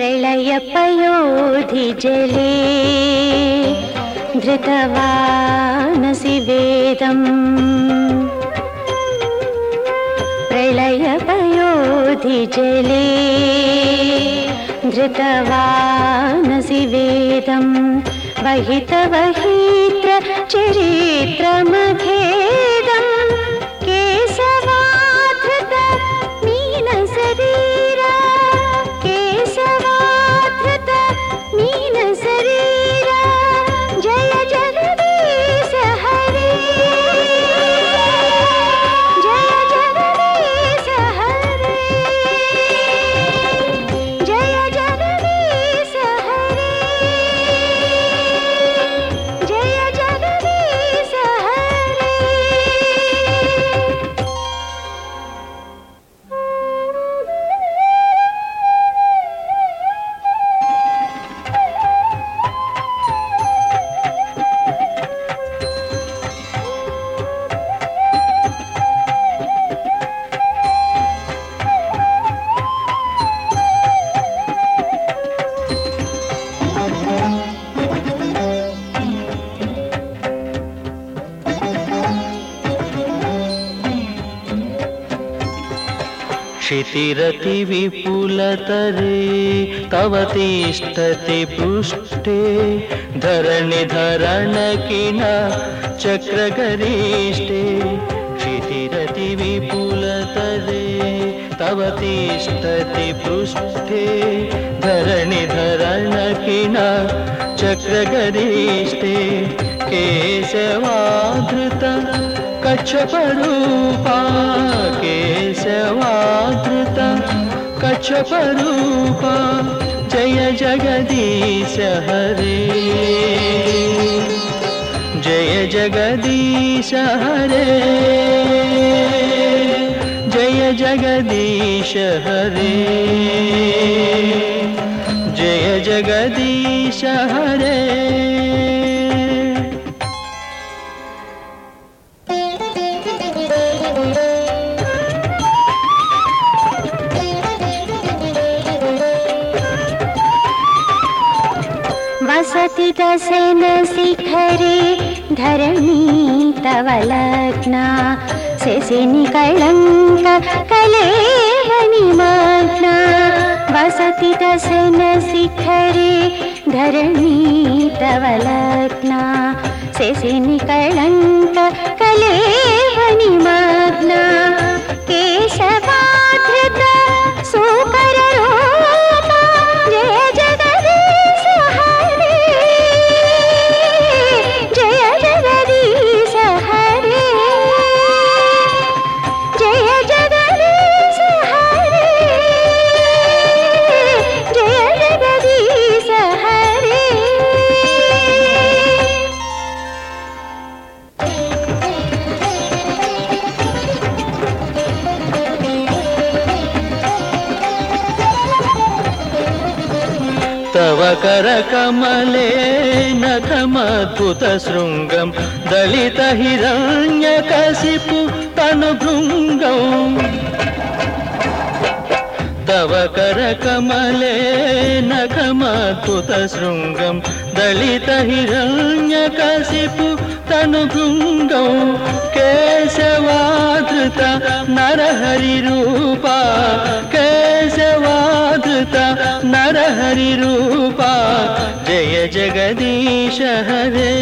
प्रलयपयोधि जले धृतवानसि वेदम् प्रलयपयोधि जले धृतवानसि वेदम् वहितवहित्र चरित्रमभेदम् केशवाधृत मीनशरीरा केशवाधृत मीनशरीरा जय जगदीश हरे जय जगदीश हरे जय जगदीश हरे जय जगदीश हरे। क्षितिरति विपुलतरे तव तिष्ठति पृष्ठे धरणिधरणकिन चक्रगरिष्ठे क्षितिरति विपुलतरे तव तिष्ठति पृष्ठे धरणिधरणकिन चक्रगरिष्ठे केशवाधृत कच्छपरूपा केशवाधृत कच्छपरूपा जय जगदीश हरे जय जगदीश हरे जय जगदीश हरे जय जगदीश हरे। वसति दशन शिखरे धरणी तव लग्ना शशिनि कलंक कलेव निमग्ना वसति दशन शिखरे धरणी तव लग्ना शशिनि कलंक कलेव निमग्ना केशवाधृत सुकररूपा जय जगदीश हरे जय जगदीश हरे जय जगदीश हरे जय जगदीश हरे। तव करकमले नखमद्भुतशृङ्गं दलितहिरण्यकशिपु तनुभृङ्गम् तव करकमले नखमद्भुतशृङ्गं दलितहिरण्यकशिपु तनुभृङ्गम् केशवाधृत नरहरिरूपा केशवाधृत नरहरिरूपा जय जगदीश हरे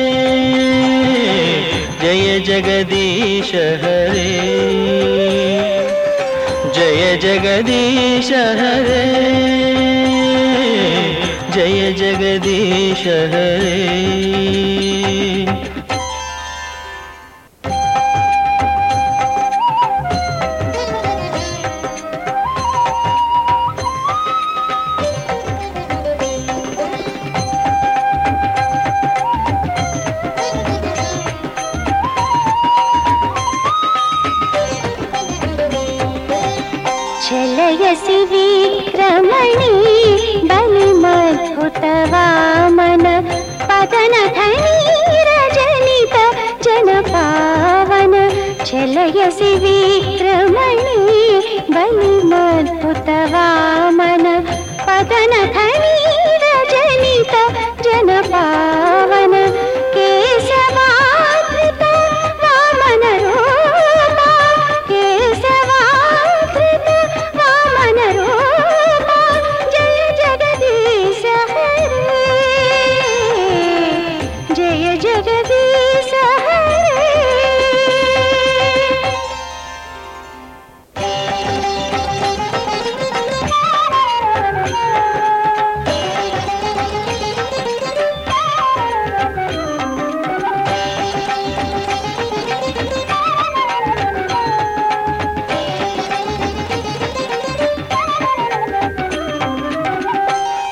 जय जगदीश हरे जय जगदीश हरे जय जगदीश हरे। चलयसि विक्रमणि बलिमद्भुतवामन पदनधनीरजनित जनपावन चलयसि विक्रमणि बलिमद्भुतवामन पदन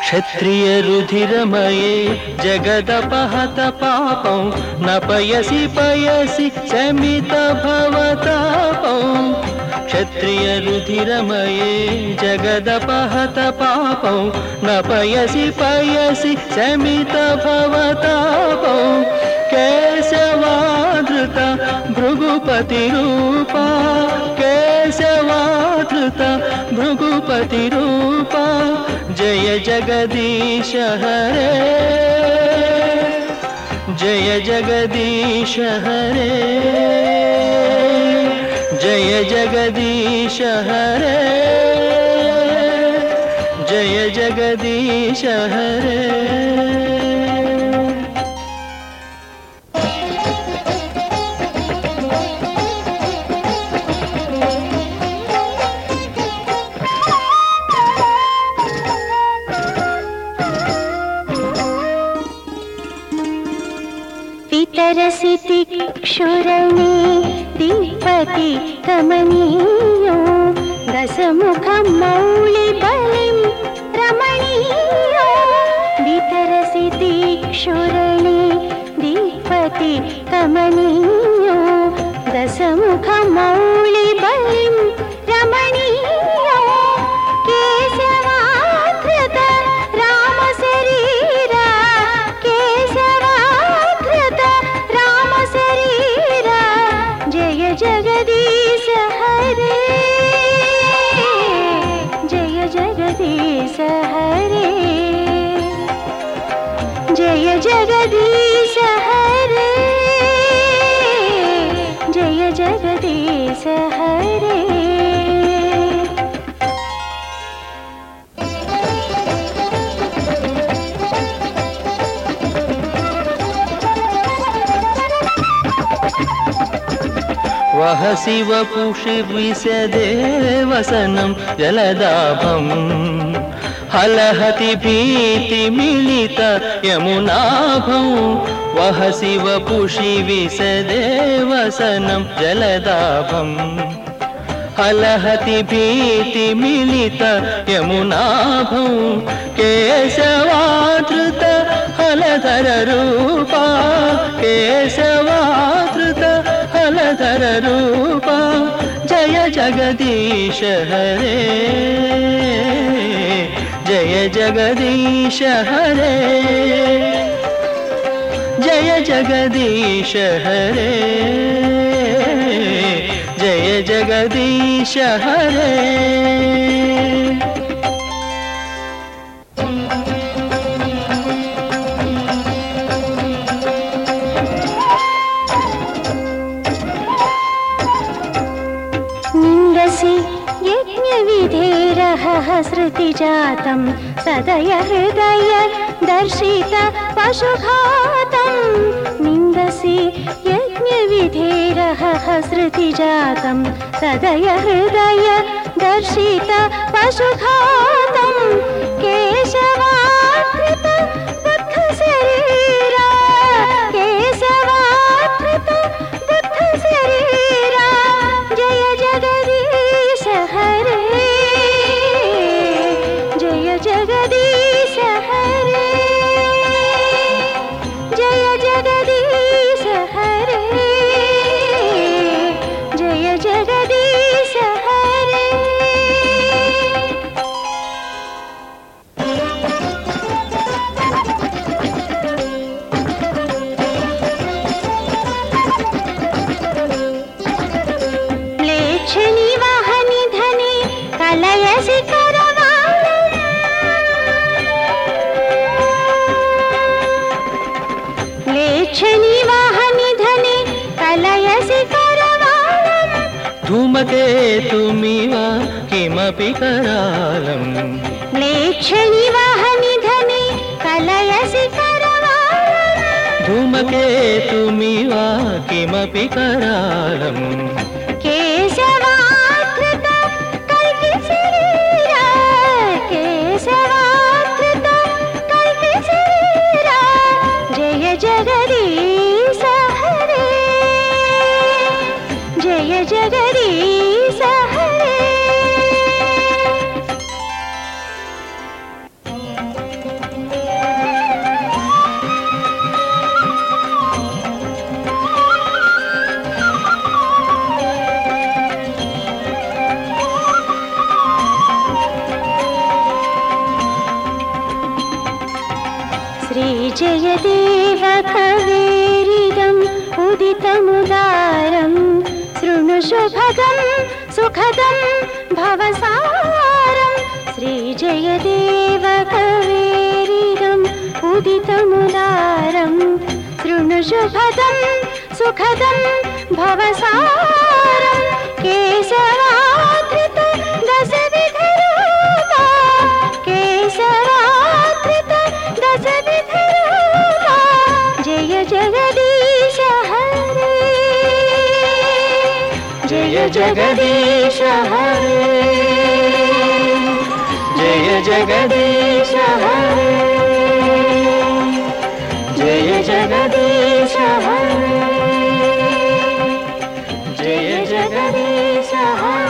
క్షత్రియ రుధిరమయే జగదపహత పాపం నపయసి పయసి శమిత భవతాపం క్షత్రియ రుధిరమయే జగదపహత పాపం నపయసి పయసి శమిత భవతాపం కేశవాధృత భృగుపతి రూపా కేశవాధృత భృగుపతి రూపా జయ జగదీశ హరే జయ జగదీశ హరే జయ జగదీశ హరే జయ జగదీశ హరే तरसि तिक्षुरणे दीपति कमनीयो दशमुखं मौलिबलिं रमणीयो वितरसि तिक्षुरणे दीपति कमनीयो दशमुखं मौलिबलिं रमणीयो केशवाधृत रामशरीरा केशवाधृत रामशरीरा जय जगदीश हरे जय जगदीश हरे जय जगदीश हरे जय जगदीश हरे वहसि वपुषि विशदेवसनं जलदाभं हलहति भीतिमिलित यमुनाभं वहसि वपुषि विशदेवसनं जलदाभं हलहति भीतिमिलित यमुनाभं केशवाधृत हलधर रूपा केशवाधृत हलधर रूपा जय जगदीश हरे जय जगदीश हरे जय जगदीश हरे जय जगदीश हरे श्रुतिजातं सदय हृदय दर्शित पशुघातं निन्दसि यज्ञविधेरः श्रुतिजातं सदय हृदय दर्शित पशुघातं केशवाधृत बुद्धशरीरा केशवाधृत बुद्धशरीरा जय जगदीश हरे जगदीश हरे जय जगदीश हरे जय जगदीश हरे म्लेच्छनि वाहनि धने कलयसि धूमकेतुमिव किमपि करालं म्लेच्छनि वाहनि धने कलयसि करवालं धूमकेतुमिव किमपि करालं केशवाधृत कल्पिशरीरा केशवाधृत कल्पिशरीरा जय जगदीश हरे जय जगदीश हरे जयदेव कवेरिदम् उदितमुदारं शृणु शुभदं सुखदं भवसारं श्रीजयदेव कवेरिदम् उदितमुदारं शृणु शुभदं सुखदं भवसारं केशवाधृत दशविधरूपा केशवाधृत दशविधरूपा जय जगदीश हरे जय जगदीश हरे जय जगदीश हरे जय जगदीश हरे जय जगदीश हरे।